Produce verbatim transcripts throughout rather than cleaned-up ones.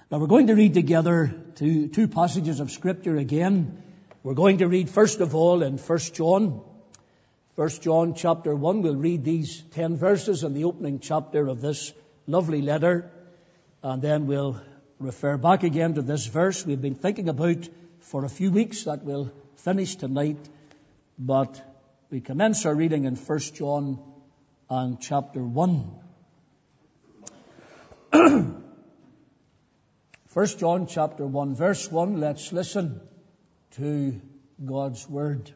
Now we're going to read together two, two passages of Scripture again. We're going to read first of all in First John. First John chapter one. We'll read these ten verses in the opening chapter of this lovely letter. And then we'll refer back again to this verse we've been thinking about for a few weeks that we'll finish tonight. But we commence our reading in First John and chapter one. First John chapter one, verse one. Let's listen to God's word.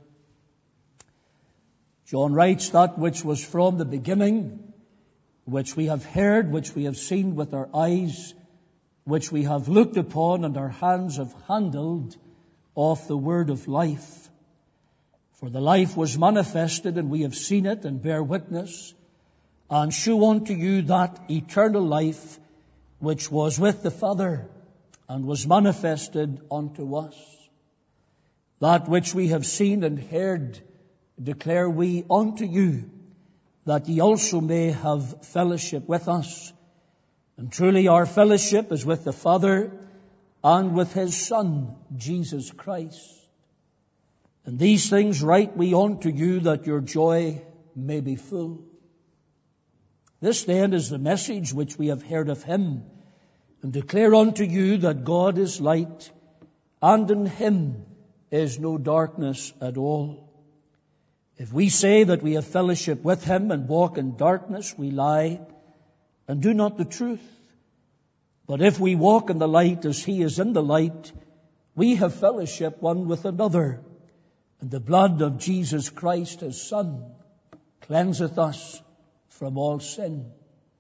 John writes, that which was from the beginning, which we have heard, which we have seen with our eyes, which we have looked upon and our hands have handled of the word of life. For the life was manifested, and we have seen it and bear witness, and shew unto you that eternal life which was with the Father, and was manifested unto us. That which we have seen and heard declare we unto you, that ye also may have fellowship with us. And truly our fellowship is with the Father and with His Son, Jesus Christ. And these things write we unto you, that your joy may be full. This then is the message which we have heard of Him, and declare unto you that God is light, and in Him is no darkness at all. If we say that we have fellowship with Him and walk in darkness, we lie and do not the truth. But if we walk in the light as He is in the light, we have fellowship one with another, and the blood of Jesus Christ, His Son, cleanseth us from all sin.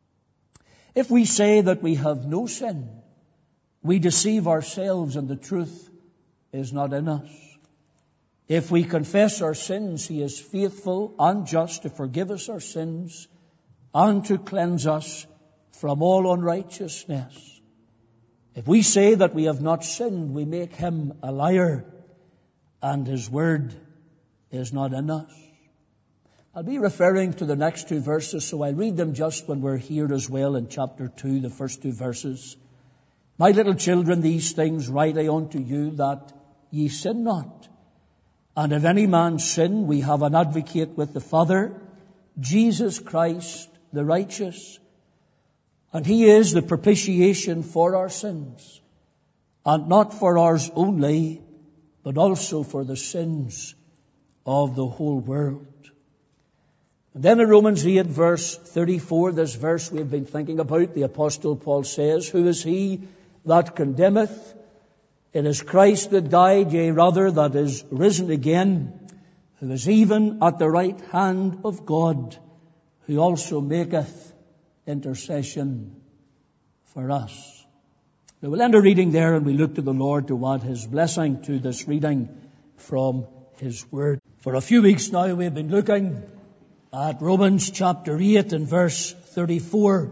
If we say that we have no sin, we deceive ourselves, and the truth is not in us. If we confess our sins, He is faithful and just to forgive us our sins and to cleanse us from all unrighteousness. If we say that we have not sinned, we make Him a liar, and His word is not in us. I'll be referring to the next two verses, so I'll read them just when we're here as well in chapter two, the first two verses. My little children, these things write I unto you, that ye sin not. And if any man sin, we have an advocate with the Father, Jesus Christ the righteous. And He is the propitiation for our sins, and not for ours only, but also for the sins of the whole world. And then in Romans eight, verse thirty-four, this verse we've been thinking about, the Apostle Paul says, who is he that condemneth? It is Christ that died, yea, rather, that is risen again, who is even at the right hand of God, who also maketh intercession for us. Now we'll end our reading there, and we look to the Lord to add His blessing to this reading from His Word. For a few weeks now we've been looking at Romans chapter eight and verse thirty-four.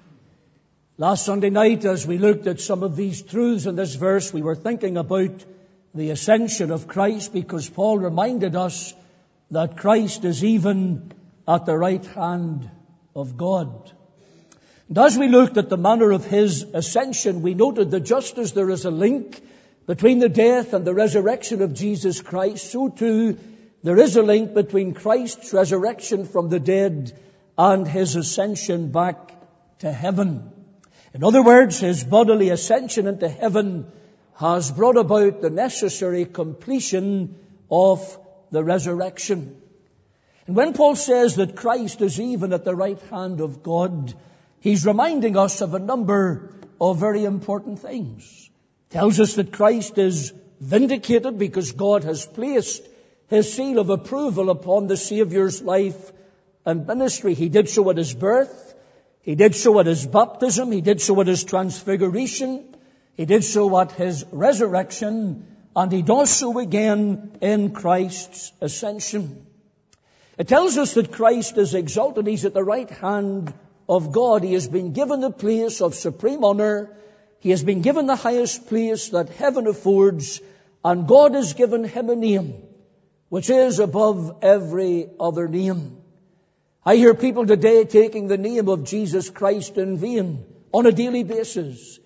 Last Sunday night, as we looked at some of these truths in this verse, we were thinking about the ascension of Christ, because Paul reminded us that Christ is even at the right hand of God. And as we looked at the manner of His ascension, we noted that just as there is a link between the death and the resurrection of Jesus Christ, so too there is a link between Christ's resurrection from the dead and His ascension back to heaven. In other words, His bodily ascension into heaven has brought about the necessary completion of the resurrection. And when Paul says that Christ is even at the right hand of God, he's reminding us of a number of very important things. He tells us that Christ is vindicated because God has placed His seal of approval upon the Saviour's life and ministry. He did so at His birth. He did so at His baptism. He did so at His transfiguration. He did so at His resurrection. And He does so again in Christ's ascension. It tells us that Christ is exalted. He's at the right hand of God. He has been given the place of supreme honor. He has been given the highest place that heaven affords. And God has given Him a name which is above every other name. I hear people today taking the name of Jesus Christ in vain on a daily basis.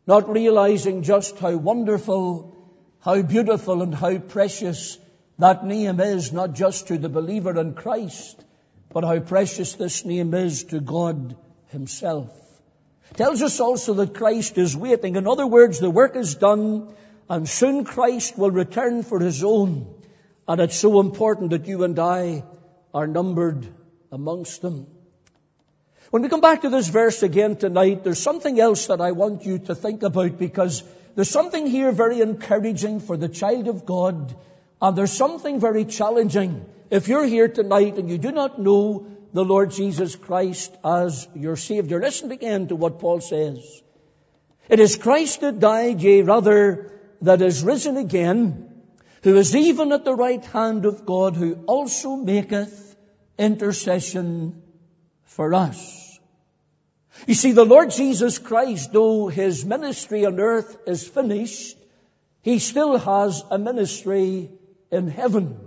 not realizing just how wonderful, how beautiful, and how precious that name is, not just to the believer in Christ, but how precious this name is to God Himself. It tells us also that Christ is waiting. In other words, the work is done, and soon Christ will return for His own. And it's so important that you and I are numbered amongst them. When we come back to this verse again tonight, there's something else that I want you to think about, because there's something here very encouraging for the child of God, and there's something very challenging if you're here tonight and you do not know the Lord Jesus Christ as your Savior. Listen again to what Paul says. It is Christ that died, yea, rather, that is risen again, who is even at the right hand of God, who also maketh intercession for us. You see, the Lord Jesus Christ, though His ministry on earth is finished, He still has a ministry in heaven.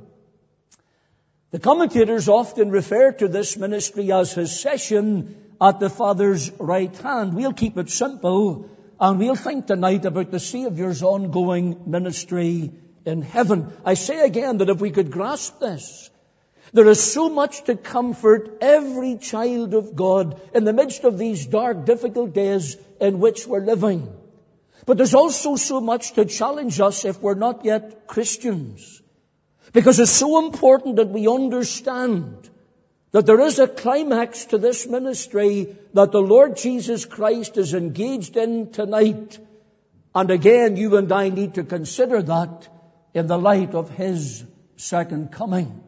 The commentators often refer to this ministry as His session at the Father's right hand. We'll keep it simple, and we'll think tonight about the Saviour's ongoing ministry in heaven. I say again that if we could grasp this, there is so much to comfort every child of God in the midst of these dark, difficult days in which we're living. But there's also so much to challenge us if we're not yet Christians. Because it's so important that we understand that there is a climax to this ministry that the Lord Jesus Christ is engaged in tonight. And again, you and I need to consider that in the light of His second coming.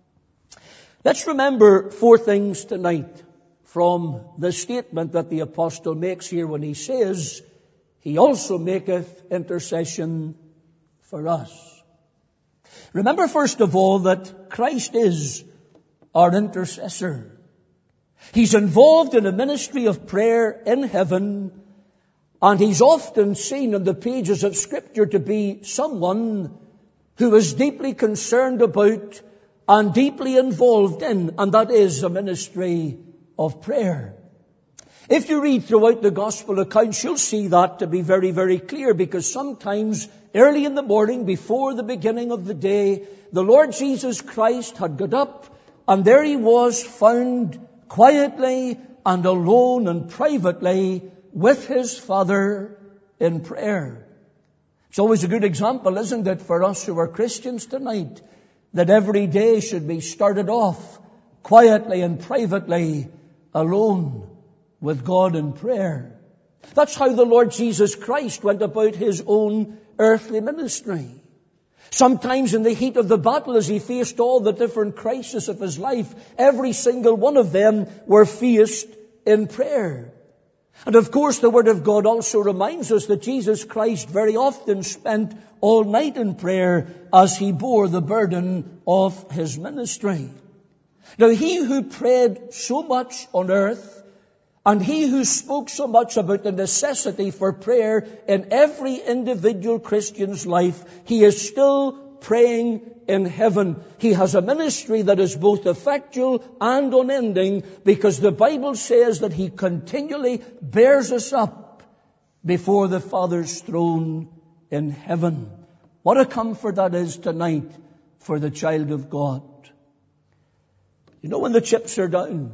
Let's remember four things tonight from the statement that the apostle makes here when he says, He also maketh intercession for us. Remember, first of all, that Christ is our intercessor. He's involved in a ministry of prayer in heaven, and He's often seen in the pages of Scripture to be someone who is deeply concerned about and deeply involved in, and that is a ministry of prayer. If you read throughout the gospel accounts, you'll see that to be very, very clear, because sometimes early in the morning, before the beginning of the day, the Lord Jesus Christ had got up, and there He was found quietly and alone and privately with His Father in prayer. It's always a good example, isn't it, for us who are Christians tonight, that every day should be started off quietly and privately alone with God in prayer. That's how the Lord Jesus Christ went about His own earthly ministry. Sometimes in the heat of the battle, as He faced all the different crises of His life, every single one of them were faced in prayer. And of course, the Word of God also reminds us that Jesus Christ very often spent all night in prayer as He bore the burden of His ministry. Now, He who prayed so much on earth, and He who spoke so much about the necessity for prayer in every individual Christian's life, He is still praying in heaven. He has a ministry that is both effectual and unending, because the Bible says that He continually bears us up before the Father's throne in heaven. What a comfort that is tonight for the child of God. You know, when the chips are down,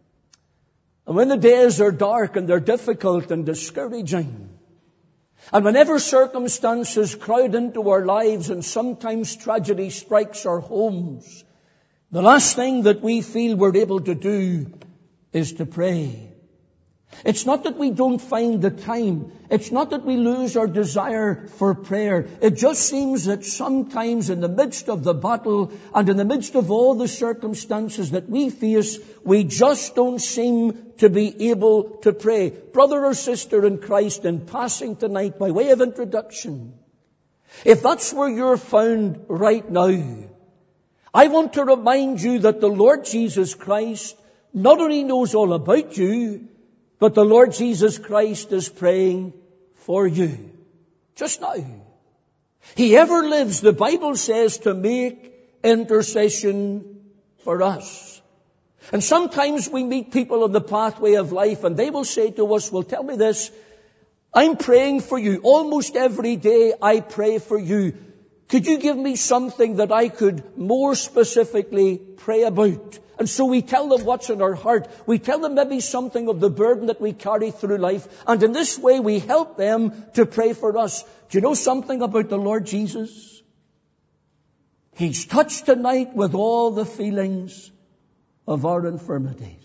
and when the days are dark and they're difficult and discouraging, and whenever circumstances crowd into our lives and sometimes tragedy strikes our homes, the last thing that we feel we're able to do is to pray. It's not that we don't find the time. It's not that we lose our desire for prayer. It just seems that sometimes in the midst of the battle and in the midst of all the circumstances that we face, we just don't seem to be able to pray. Brother or sister in Christ, in passing tonight by way of introduction, if that's where you're found right now, I want to remind you that the Lord Jesus Christ not only knows all about you, but the Lord Jesus Christ is praying for you just now. He ever lives, the Bible says, to make intercession for us. And sometimes we meet people on the pathway of life and they will say to us, well, tell me this, I'm praying for you. Almost every day I pray for you. Could you give me something that I could more specifically pray about? And so we tell them what's in our heart. We tell them maybe something of the burden that we carry through life. And in this way we help them to pray for us. Do you know something about the Lord Jesus? He's touched tonight with all the feelings of our infirmities.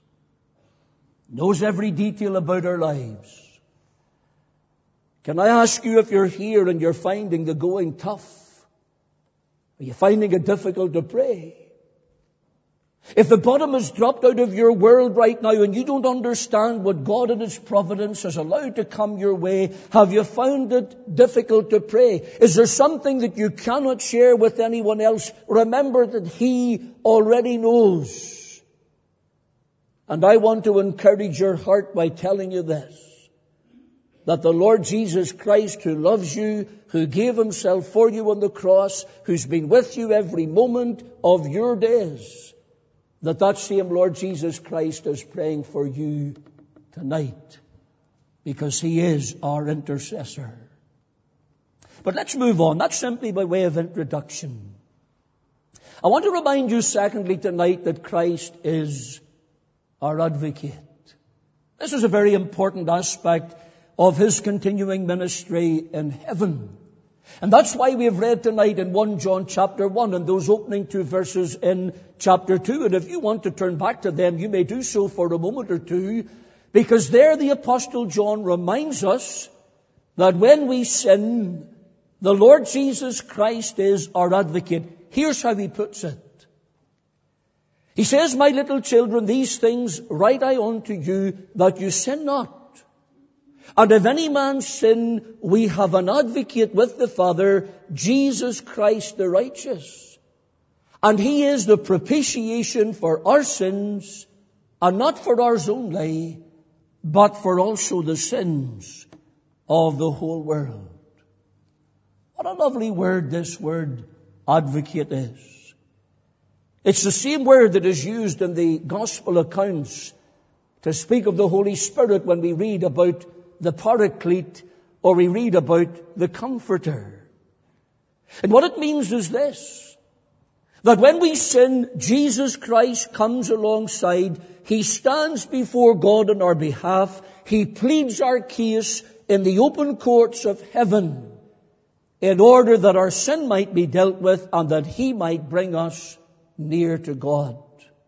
Knows every detail about our lives. Can I ask you, if you're here and you're finding the going tough? Are you finding it difficult to pray? If the bottom has dropped out of your world right now and you don't understand what God in His providence has allowed to come your way, have you found it difficult to pray? Is there something that you cannot share with anyone else? Remember that He already knows. And I want to encourage your heart by telling you this, that the Lord Jesus Christ, who loves you, who gave Himself for you on the cross, who's been with you every moment of your days, that that same Lord Jesus Christ is praying for you tonight, because He is our intercessor. But let's move on. That's simply by way of introduction. I want to remind you secondly tonight that Christ is our advocate. This is a very important aspect of His continuing ministry in heaven. And that's why we have read tonight in First John chapter one and those opening two verses in chapter two. And if you want to turn back to them, you may do so for a moment or two, because there the Apostle John reminds us that when we sin, the Lord Jesus Christ is our advocate. Here's how he puts it. He says, "My little children, these things write I unto you, that you sin not. And if any man sin, we have an advocate with the Father, Jesus Christ the righteous. And He is the propitiation for our sins, and not for ours only, but for also the sins of the whole world." What a lovely word this word advocate is. It's the same word that is used in the gospel accounts to speak of the Holy Spirit when we read about the Paraclete, or we read about the Comforter. And what it means is this, that when we sin, Jesus Christ comes alongside. He stands before God on our behalf. He pleads our case in the open courts of heaven in order that our sin might be dealt with and that He might bring us near to God.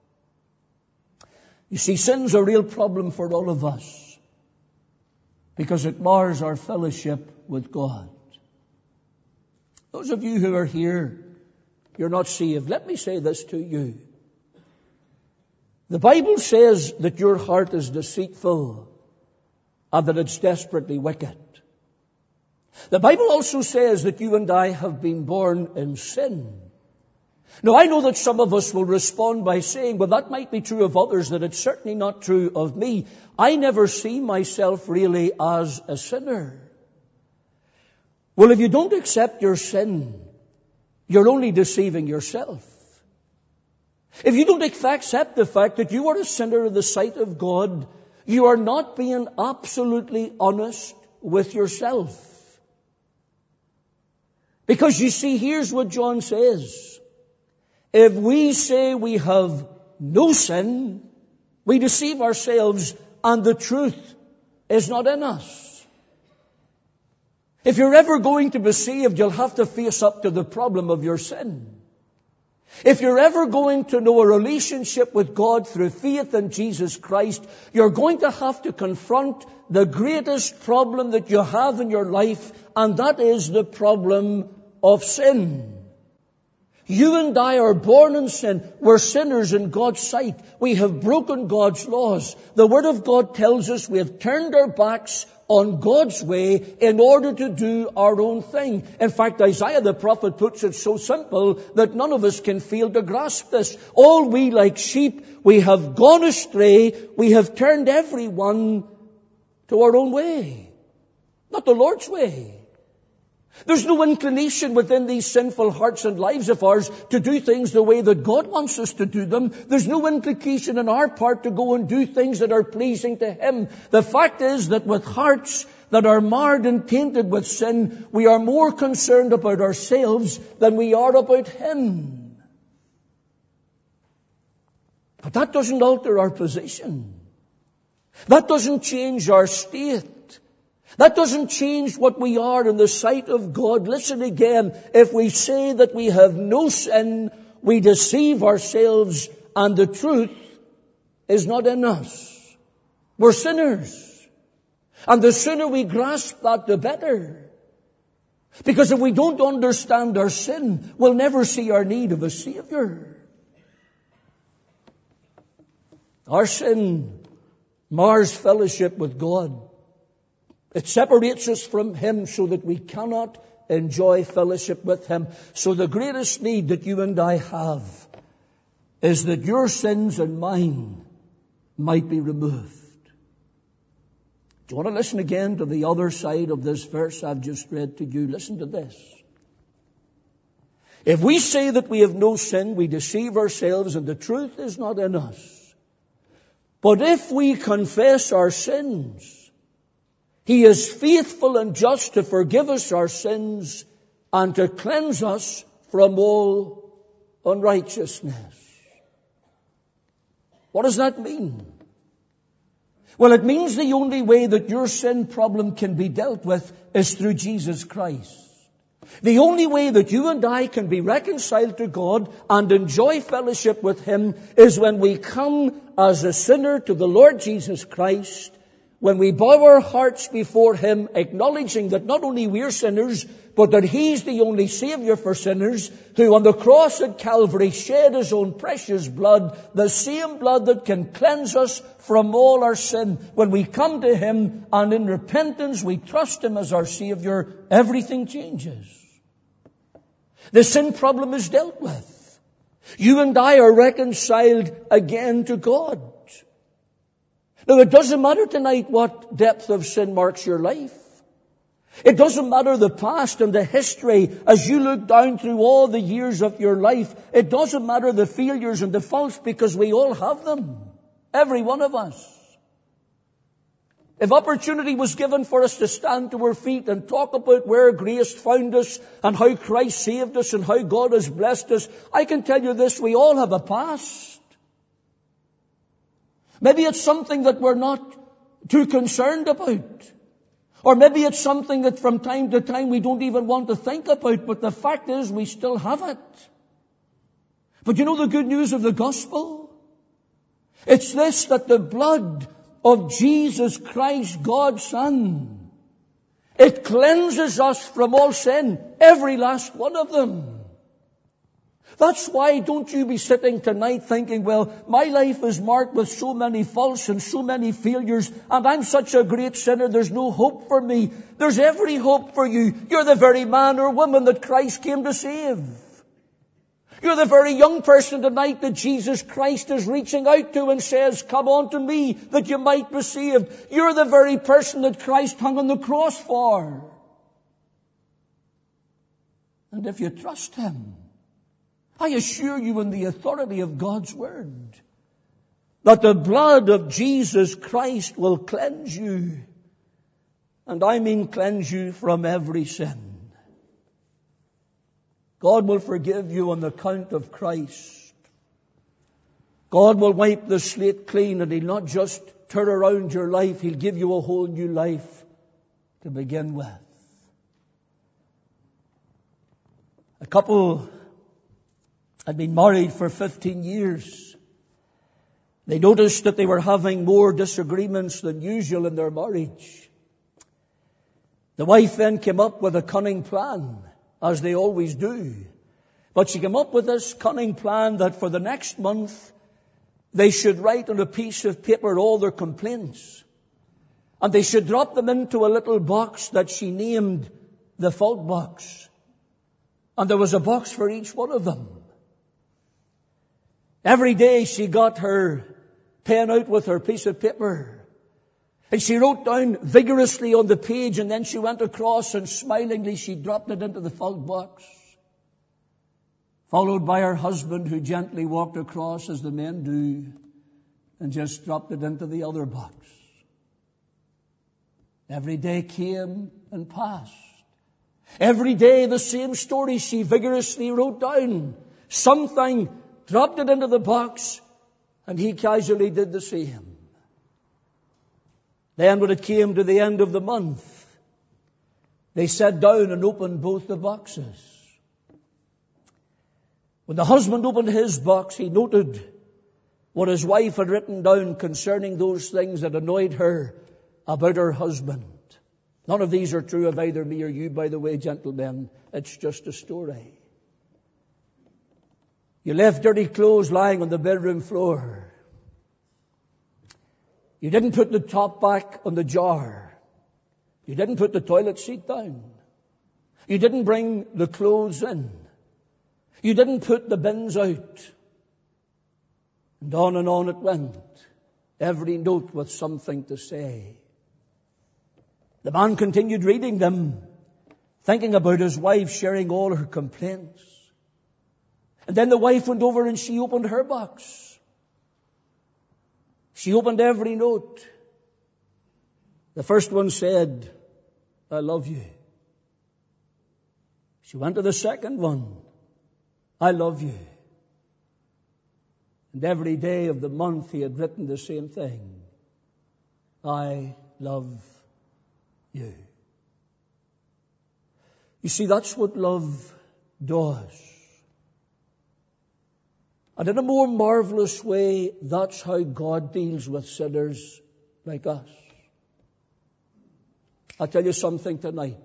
You see, sin's a real problem for all of us, because it mars our fellowship with God. Those of you who are here, you're not saved. Let me say this to you. The Bible says that your heart is deceitful and that it's desperately wicked. The Bible also says that you and I have been born in sin. Now, I know that some of us will respond by saying, well, that might be true of others, that it's certainly not true of me. I never see myself really as a sinner. Well, if you don't accept your sin, you're only deceiving yourself. If you don't accept the fact that you are a sinner in the sight of God, you are not being absolutely honest with yourself. Because you see, here's what John says. If we say we have no sin, we deceive ourselves and the truth is not in us. If you're ever going to be saved, you'll have to face up to the problem of your sin. If you're ever going to know a relationship with God through faith in Jesus Christ, you're going to have to confront the greatest problem that you have in your life, and that is the problem of sin. You and I are born in sin. We're sinners in God's sight. We have broken God's laws. The Word of God tells us we have turned our backs on God's way in order to do our own thing. In fact, Isaiah the prophet puts it so simple that none of us can fail to grasp this. All we like sheep, we have gone astray. We have turned every one to our own way, not the Lord's way. There's no inclination within these sinful hearts and lives of ours to do things the way that God wants us to do them. There's no implication on our part to go and do things that are pleasing to Him. The fact is that with hearts that are marred and tainted with sin, we are more concerned about ourselves than we are about Him. But that doesn't alter our position. That doesn't change our state. That doesn't change what we are in the sight of God. Listen again, if we say that we have no sin, we deceive ourselves and the truth is not in us. We're sinners. And the sooner we grasp that, the better. Because if we don't understand our sin, we'll never see our need of a Savior. Our sin mars fellowship with God. It separates us from Him so that we cannot enjoy fellowship with Him. So the greatest need that you and I have is that your sins and mine might be removed. Do you want to listen again to the other side of this verse I've just read to you? Listen to this. If we say that we have no sin, we deceive ourselves and the truth is not in us. But if we confess our sins, He is faithful and just to forgive us our sins and to cleanse us from all unrighteousness. What does that mean? Well, it means the only way that your sin problem can be dealt with is through Jesus Christ. The only way that you and I can be reconciled to God and enjoy fellowship with Him is when we come as a sinner to the Lord Jesus Christ, when we bow our hearts before Him, acknowledging that not only we're sinners, but that He's the only Savior for sinners, who on the cross at Calvary shed His own precious blood, the same blood that can cleanse us from all our sin. When we come to Him and in repentance we trust Him as our Savior, everything changes. The sin problem is dealt with. You and I are reconciled again to God. Now, it doesn't matter tonight what depth of sin marks your life. It doesn't matter the past and the history as you look down through all the years of your life. It doesn't matter the failures and the faults, because we all have them. Every one of us. If opportunity was given for us to stand to our feet and talk about where grace found us and how Christ saved us and how God has blessed us, I can tell you this, we all have a past. Maybe it's something that we're not too concerned about. Or maybe it's something that from time to time we don't even want to think about. But the fact is, we still have it. But you know the good news of the gospel? It's this, that the blood of Jesus Christ, God's Son, it cleanses us from all sin. Every last one of them. That's why don't you be sitting tonight thinking, well, my life is marked with so many faults and so many failures, and I'm such a great sinner, there's no hope for me. There's every hope for you. You're the very man or woman that Christ came to save. You're the very young person tonight that Jesus Christ is reaching out to and says, come on to me that you might be saved. You're the very person that Christ hung on the cross for. And if you trust Him, I assure you in the authority of God's Word that the blood of Jesus Christ will cleanse you. And I mean cleanse you from every sin. God will forgive you on the count of Christ. God will wipe the slate clean, and He'll not just turn around your life, He'll give you a whole new life to begin with. A couple had been married for fifteen years. They noticed that they were having more disagreements than usual in their marriage. The wife then came up with a cunning plan, as they always do. But she came up with this cunning plan that for the next month, they should write on a piece of paper all their complaints. And they should drop them into a little box that she named the fault box. And there was a box for each one of them. Every day she got her pen out with her piece of paper. And she wrote down vigorously on the page, and then she went across and smilingly she dropped it into the fault box. Followed by her husband, who gently walked across as the men do and just dropped it into the other box. Every day came and passed. Every day the same story she vigorously wrote down. Something, dropped it into the box, and he casually did the same. Then when it came to the end of the month, they sat down and opened both the boxes. When the husband opened his box, he noted what his wife had written down concerning those things that annoyed her about her husband. None of these are true of either me or you, by the way, gentlemen. It's just a story. You left dirty clothes lying on the bedroom floor. You didn't put the top back on the jar. You didn't put the toilet seat down. You didn't bring the clothes in. You didn't put the bins out. And on and on it went. Every note with something to say. The man continued reading them, thinking about his wife sharing all her complaints. And then the wife went over and she opened her box. She opened every note. The first one said, I love you. She went to the second one. I love you. And every day of the month he had written the same thing. I love you. You see, that's what love does. And in a more marvelous way, that's how God deals with sinners like us. I'll tell you something tonight.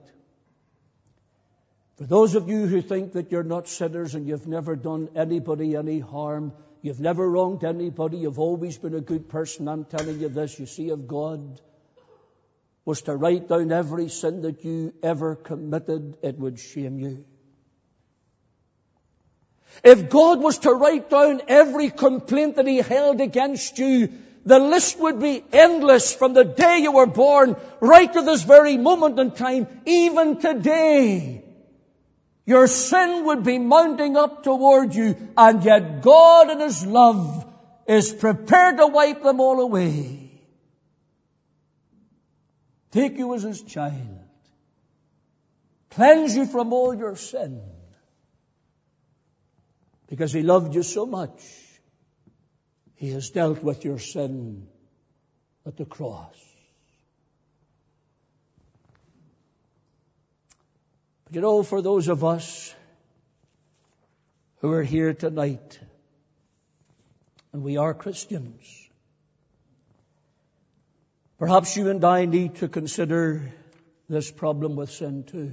For those of you who think that you're not sinners and you've never done anybody any harm, you've never wronged anybody, you've always been a good person, I'm telling you this, you see, if God was to write down every sin that you ever committed, it would shame you. If God was to write down every complaint that He held against you, the list would be endless from the day you were born right to this very moment in time, even today. Your sin would be mounting up toward you, and yet God in His love is prepared to wipe them all away. Take you as His child. Cleanse you from all your sin. Because He loved you so much, He has dealt with your sin at the cross. But you know, for those of us who are here tonight, and we are Christians, perhaps you and I need to consider this problem with sin too.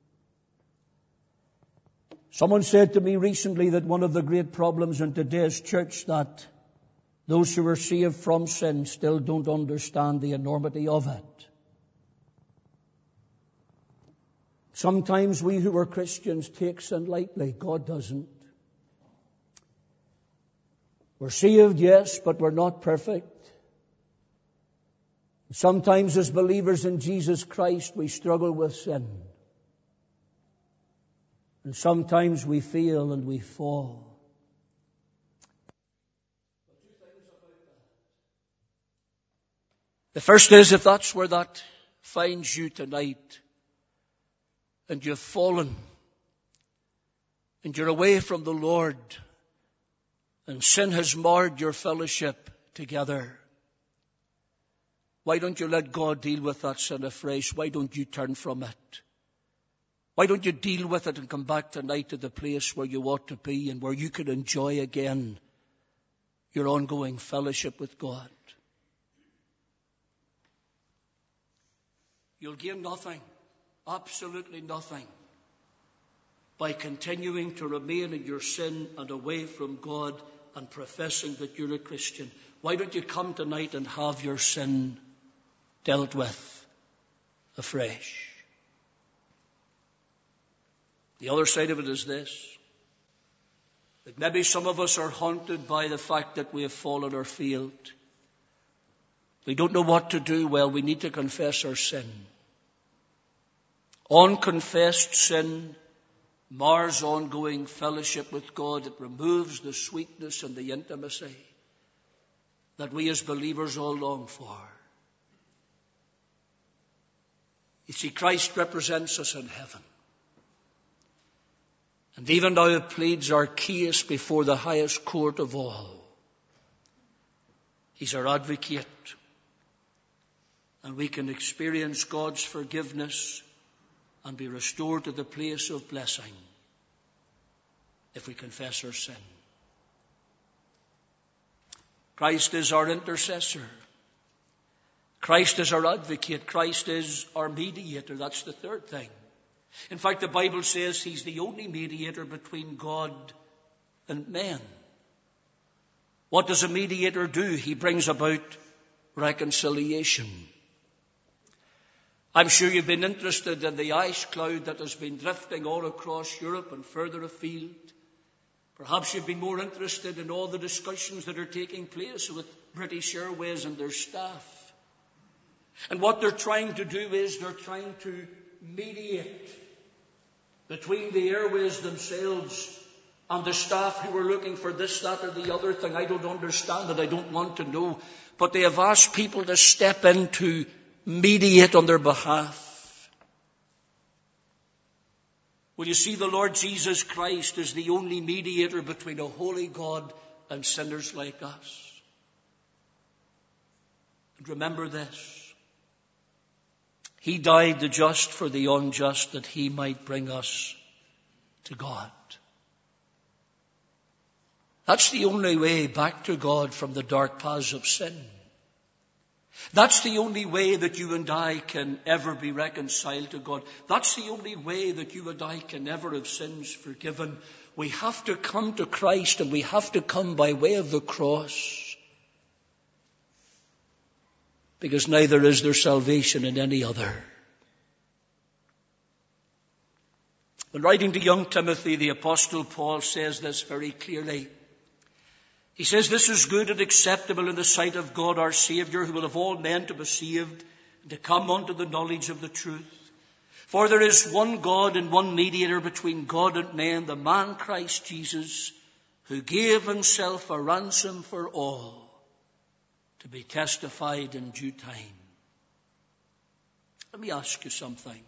Someone said to me recently that one of the great problems in today's church that those who are saved from sin still don't understand the enormity of it. Sometimes we who are Christians take sin lightly. God doesn't. We're saved, yes, but we're not perfect. Sometimes as believers in Jesus Christ, we struggle with sin. And sometimes we fail and we fall. The first is, if that's where that finds you tonight, and you've fallen, and you're away from the Lord, and sin has marred your fellowship together, why don't you let God deal with that sin afresh? Why don't you turn from it? Why don't you deal with it and come back tonight to the place where you ought to be and where you can enjoy again your ongoing fellowship with God? You'll gain nothing, absolutely nothing, by continuing to remain in your sin and away from God and professing that you're a Christian. Why don't you come tonight and have your sin dealt with afresh? The other side of it is this, that maybe some of us are haunted by the fact that we have fallen or failed. We don't know what to do. Well, we need to confess our sin. Unconfessed sin mars ongoing fellowship with God. It removes the sweetness and the intimacy that we as believers all long for. You see, Christ represents us in heaven. And even now it pleads our case before the highest court of all. He's our advocate. And we can experience God's forgiveness and be restored to the place of blessing if we confess our sin. Christ is our intercessor. Christ is our advocate. Christ is our mediator. That's the third thing. In fact, the Bible says he's the only mediator between God and men. What does a mediator do? He brings about reconciliation. I'm sure you've been interested in the ice cloud that has been drifting all across Europe and further afield. Perhaps you've been more interested in all the discussions that are taking place with British Airways and their staff. And what they're trying to do is they're trying to mediate between the airways themselves and the staff who are looking for this, that or the other thing. I don't understand it. I don't want to know. But they have asked people to step in to mediate on their behalf. Well, you see, the Lord Jesus Christ is the only mediator between a holy God and sinners like us. And remember this. He died the just for the unjust that he might bring us to God. That's the only way back to God from the dark paths of sin. That's the only way that you and I can ever be reconciled to God. That's the only way that you and I can ever have sins forgiven. We have to come to Christ, and we have to come by way of the cross. Because neither is there salvation in any other. When writing to young Timothy, the Apostle Paul says this very clearly. He says, this is good and acceptable in the sight of God our Saviour, who will have all men to be saved and to come unto the knowledge of the truth. For there is one God and one mediator between God and men, the man Christ Jesus, who gave himself a ransom for all, to be testified in due time. Let me ask you something.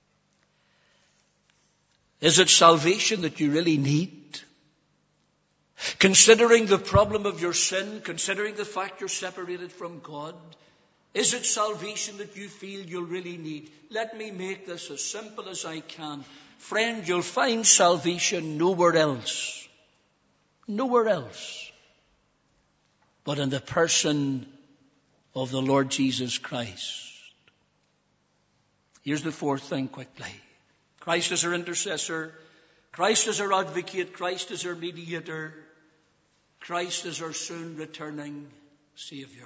Is it salvation that you really need? Considering the problem of your sin, considering the fact you're separated from God, is it salvation that you feel you'll really need? Let me make this as simple as I can. Friend, you'll find salvation nowhere else. Nowhere else. But in the person of the Lord Jesus Christ. Here's the fourth thing quickly. Christ is our intercessor. Christ is our advocate. Christ is our mediator. Christ is our soon returning Savior.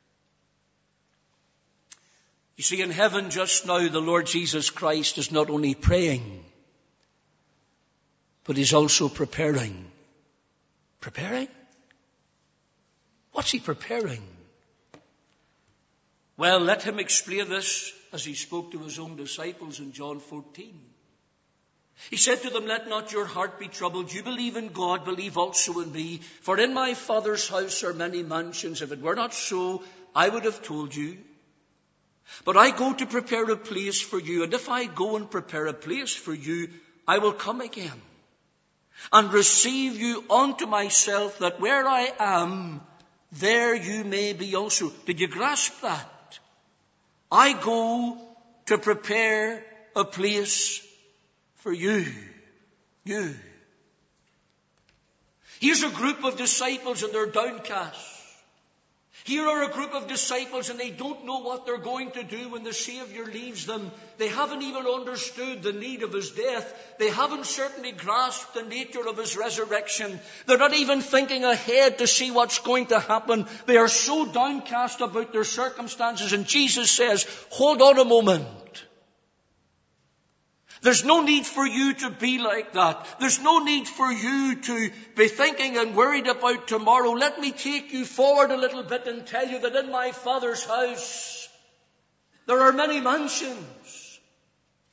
You see, in heaven just now, the Lord Jesus Christ is not only praying, but he's also preparing. Preparing? What's he preparing? Well, let him explain this as he spoke to his own disciples in John fourteen. He said to them, let not your heart be troubled. You believe in God, believe also in me. For in my Father's house are many mansions. If it were not so, I would have told you. But I go to prepare a place for you. And if I go and prepare a place for you, I will come again and receive you unto myself, that where I am, there you may be also. Did you grasp that? I go to prepare a place for you. You. Here's a group of disciples and they're downcast. Here are a group of disciples and they don't know what they're going to do when the Savior leaves them. They haven't even understood the need of his death. They haven't certainly grasped the nature of his resurrection. They're not even thinking ahead to see what's going to happen. They are so downcast about their circumstances. And Jesus says, hold on a moment. There's no need for you to be like that. There's no need for you to be thinking and worried about tomorrow. Let me take you forward a little bit and tell you that in my Father's house, there are many mansions.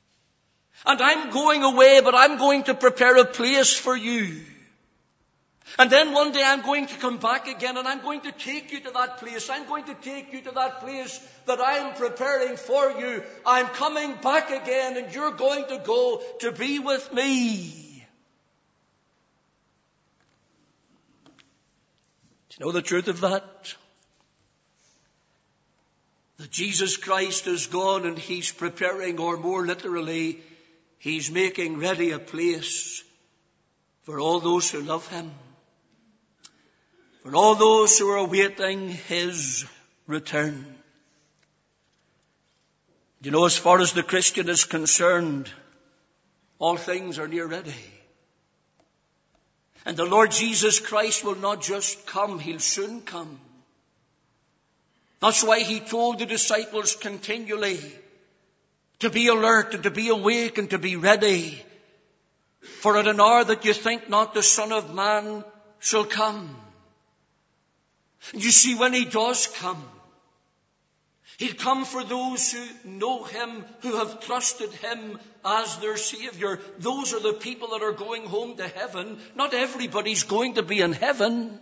And I'm going away, but I'm going to prepare a place for you. And then one day I'm going to come back again and I'm going to take you to that place. I'm going to take you to that place that I'm preparing for you. I'm coming back again and you're going to go to be with me. Do you know the truth of that? That Jesus Christ is gone and He's preparing, or more literally, He's making ready a place for all those who love Him. For all those who are awaiting His return. You know, as far as the Christian is concerned, all things are near ready. And the Lord Jesus Christ will not just come, He'll soon come. That's why He told the disciples continually to be alert and to be awake and to be ready. For at an hour that you think not, the Son of Man shall come. You see, when He does come, He'll come for those who know Him, who have trusted Him as their Savior. Those are the people that are going home to heaven. Not everybody's going to be in heaven.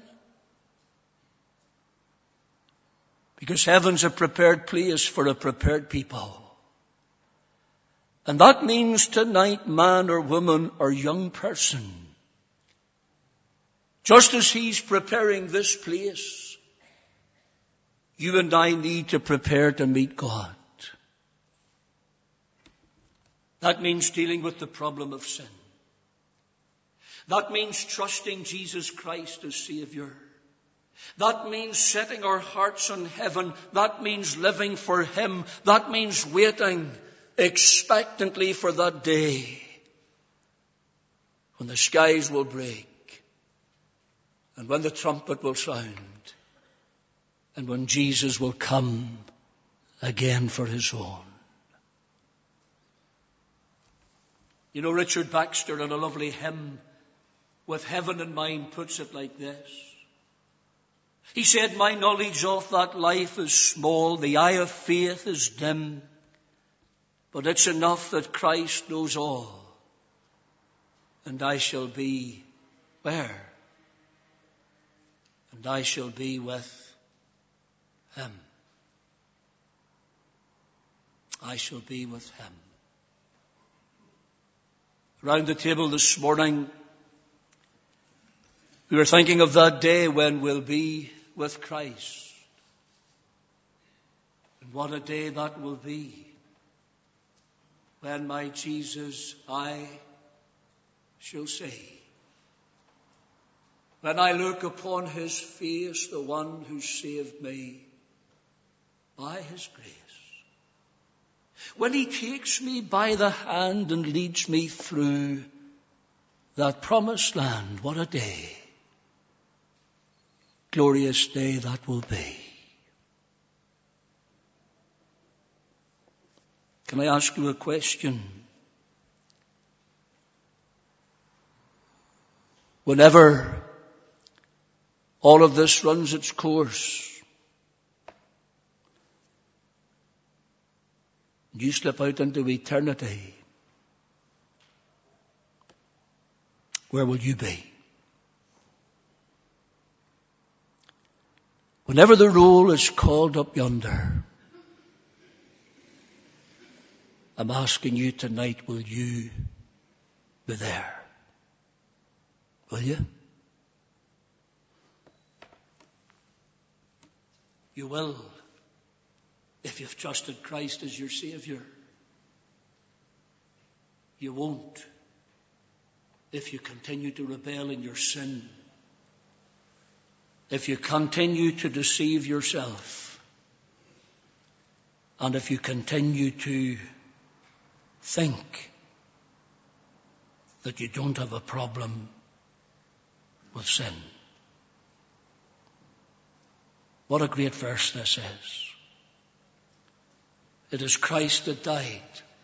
Because heaven's a prepared place for a prepared people. And that means tonight, man or woman or young person, just as He's preparing this place, you and I need to prepare to meet God. That means dealing with the problem of sin. That means trusting Jesus Christ as Savior. That means setting our hearts on heaven. That means living for Him. That means waiting expectantly for that day when the skies will break and when the trumpet will sound and when Jesus will come again for His own. You know, Richard Baxter, in a lovely hymn, With Heaven in Mind, puts it like this. He said, my knowledge of that life is small, the eye of faith is dim, but it's enough that Christ knows all, and I shall be where? And I shall be with Him. I shall be with Him. Around the table this morning, we were thinking of that day when we'll be with Christ. And what a day that will be, when my Jesus I shall see. When I look upon His face, the one who saved me by His grace. When He takes me by the hand and leads me through that promised land, what a day. Glorious day that will be. Can I ask you a question? Whenever all of this runs its course, you slip out into eternity, where will you be? Whenever the roll is called up yonder, I'm asking you tonight, will you be there? Will you? You will, if you've trusted Christ as your Savior. You won't if you continue to rebel in your sin. If you continue to deceive yourself. And if you continue to think that you don't have a problem with sin. What a great verse this is. It is Christ that died.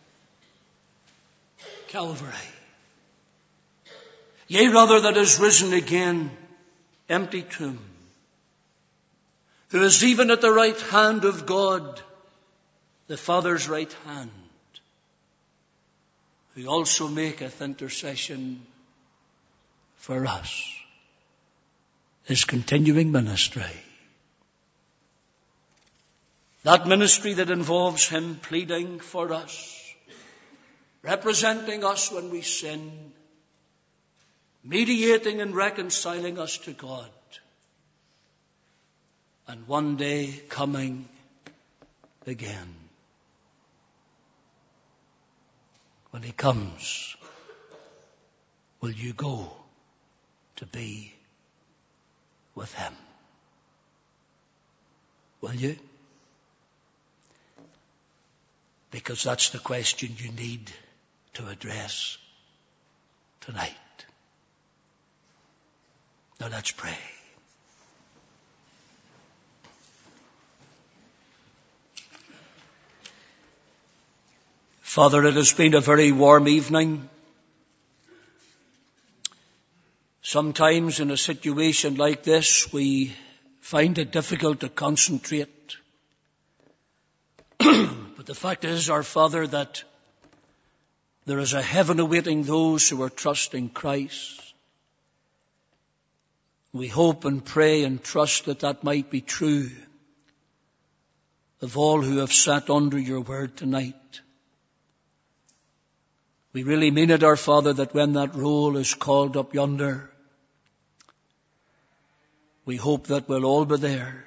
Calvary. Yea, rather, that is risen again, empty tomb. Who is even at the right hand of God, the Father's right hand. Who also maketh intercession for us. his continuing ministry. That ministry that involves him pleading for us, representing us when we sin, mediating and reconciling us to God, and one day coming again. When he comes, will you go to be with him? Will you? Because that's the question you need to address tonight. Now let's pray. Father, it has been a very warm evening. Sometimes in a situation like this, we find it difficult to concentrate. But the fact is, our Father, that there is a heaven awaiting those who are trusting Christ. We hope and pray and trust that that might be true of all who have sat under your word tonight. We really mean it, our Father, that when that roll is called up yonder, we hope that we'll all be there,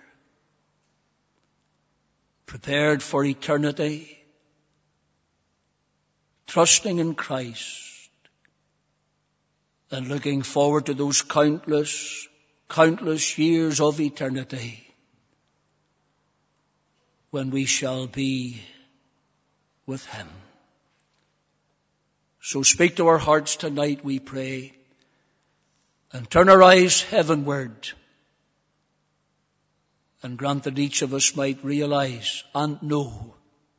prepared for eternity, trusting in Christ, and looking forward to those countless, countless years of eternity when we shall be with him. So speak to our hearts tonight, we pray, and turn our eyes heavenward, and grant that each of us might realize and know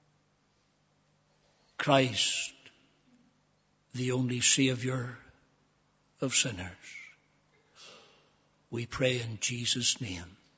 Christ, the only Savior of sinners. We pray in Jesus' name.